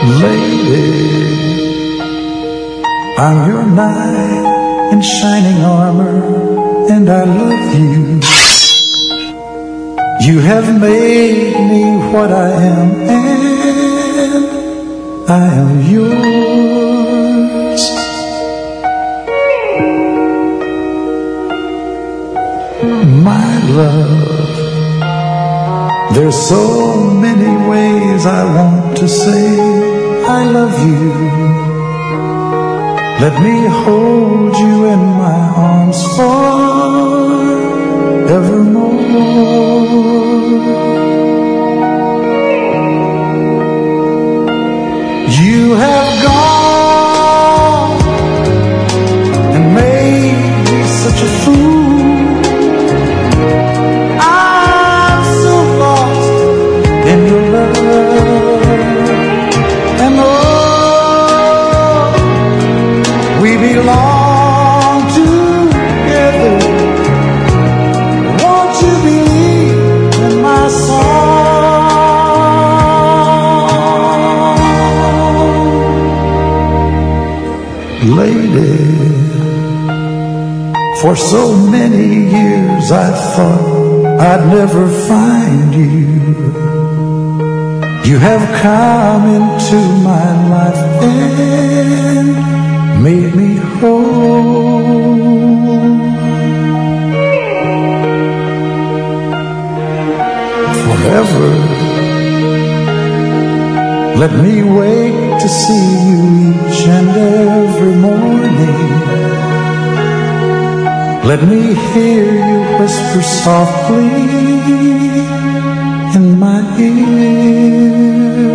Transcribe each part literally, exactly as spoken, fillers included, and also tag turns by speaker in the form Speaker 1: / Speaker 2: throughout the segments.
Speaker 1: Lady, I'm your knight in shining armor, and I love you. You have made me what I am, and I am yours. My love, there's so many ways I want to say I love you. Let me hold you in my arms forevermore. You have gone and made me such a fool. I'm so lost in your love. And oh, we belong together. Won't you believe in my song? Lady, for so many years I thought I'd never find you. You have come into my life and made me whole. Forever, let me wake to see you each and every morning. Let me hear you whisper softly in my ear.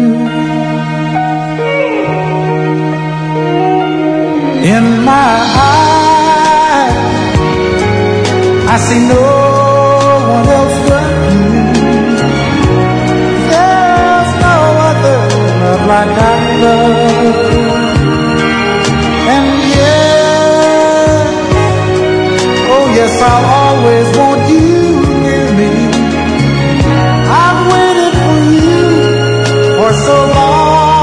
Speaker 1: In my eyes, I see no one else but you. There's no other love like I love. And yes, oh yes, I'll always want you near me. I've waited for you for so long.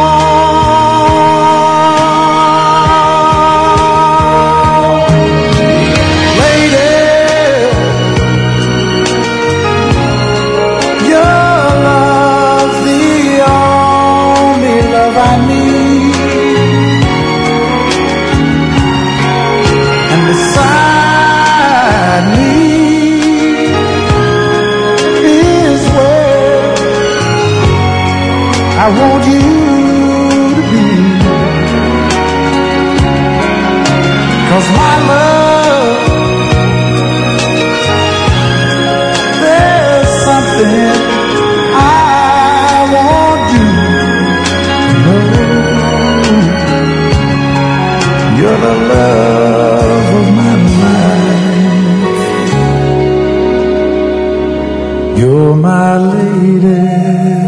Speaker 1: I want you to be, 'cause my love, there's something I want you to know. You're the love of my life. You're my lady.